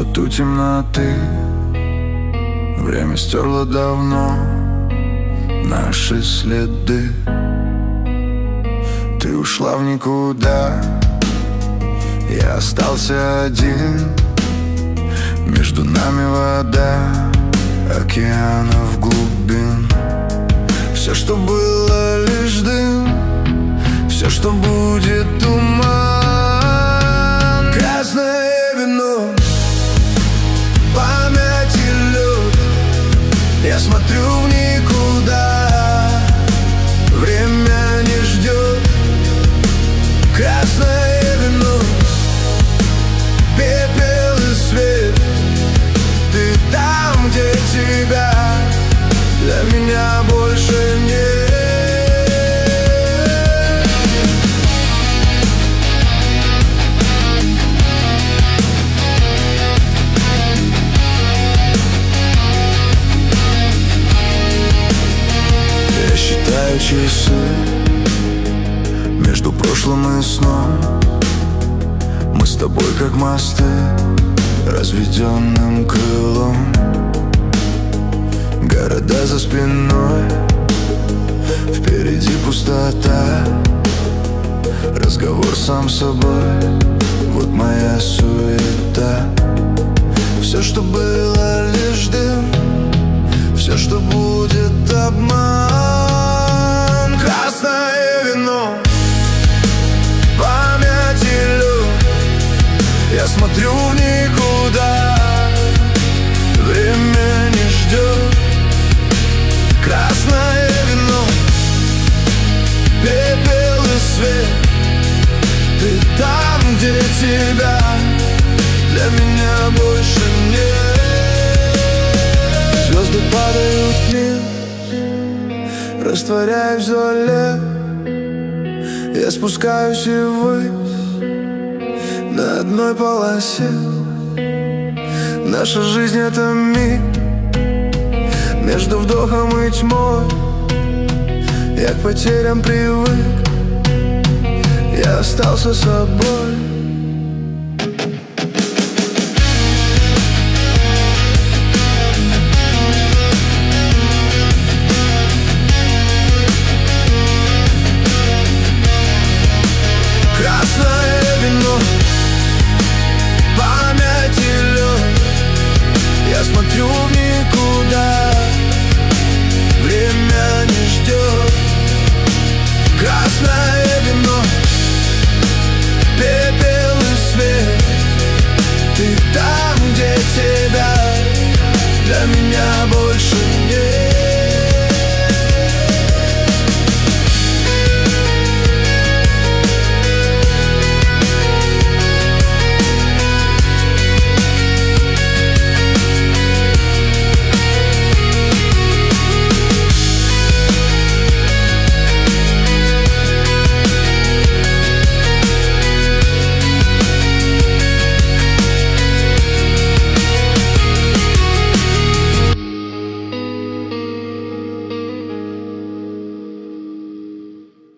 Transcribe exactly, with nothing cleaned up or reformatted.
черноту темноты время стерло давно наши следы. Ты ушла в никуда, я остался один. Между нами вода океанов глубин. Все, что было, лишь дым. Все, что будет, туман. Красное вино, память и лед. Я смотрю в никуда, время не ждет. Красное вино, пепел и свет. Ты там, где тебя для меня больше нет. Я считаю часы между прошлым и сном. Мы с тобой как мосты разведенным крылом. Города за спиной, впереди пустота. Разговор сам с собой, вот моя суета. Все, что было, лишь дым. Все, что будет, обман. Красное вино, память и лед. Я смотрю в никуда, время не ждет. Красное вино, пепел и свет. Ты там, где тебя для меня больше нет. Звезды падают вниз, растворяюсь в золе. Я спускаюсь и ввысь на одной полосе. Наша жизнь — это миг между вдохом и тьмой. Я к потерям привык, я остался собой.